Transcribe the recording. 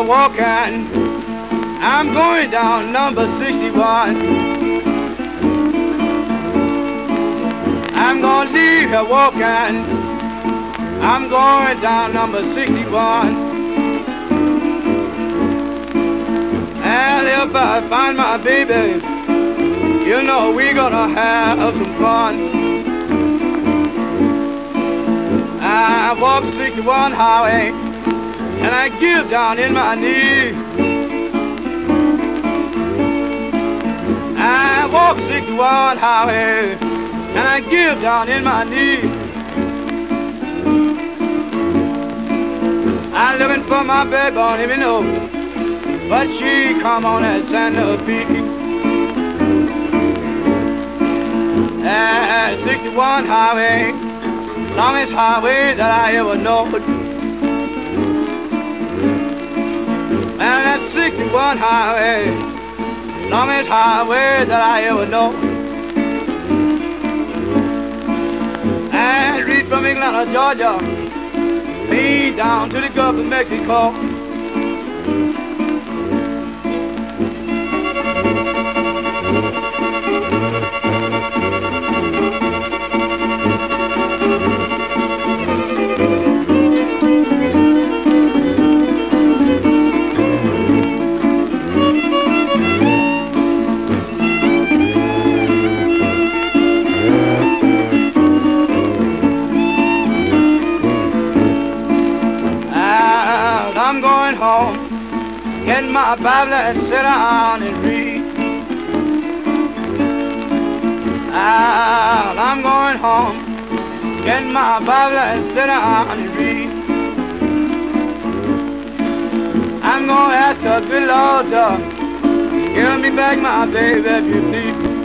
walking. I'm going down number 61. I'm gonna leave here walking. I'm going down number 61. And if I find my baby, you know we gonna have some fun. I walk 61 highway and I give down in my knee. I walk 61 highway and I give down in my knee. I'm living for my baby, don't even know, but she come on that Santa Fe. 61 highway, longest highway that I ever know. And that 61 highway, longest highway that I ever know. And reach from Atlanta, Georgia, way down to the Gulf of Mexico. I'm going home, get my Bible and sit down and read. I'm going home, get my Bible and sit down and read. I'm gonna ask the good Lord to give me back my baby if you please.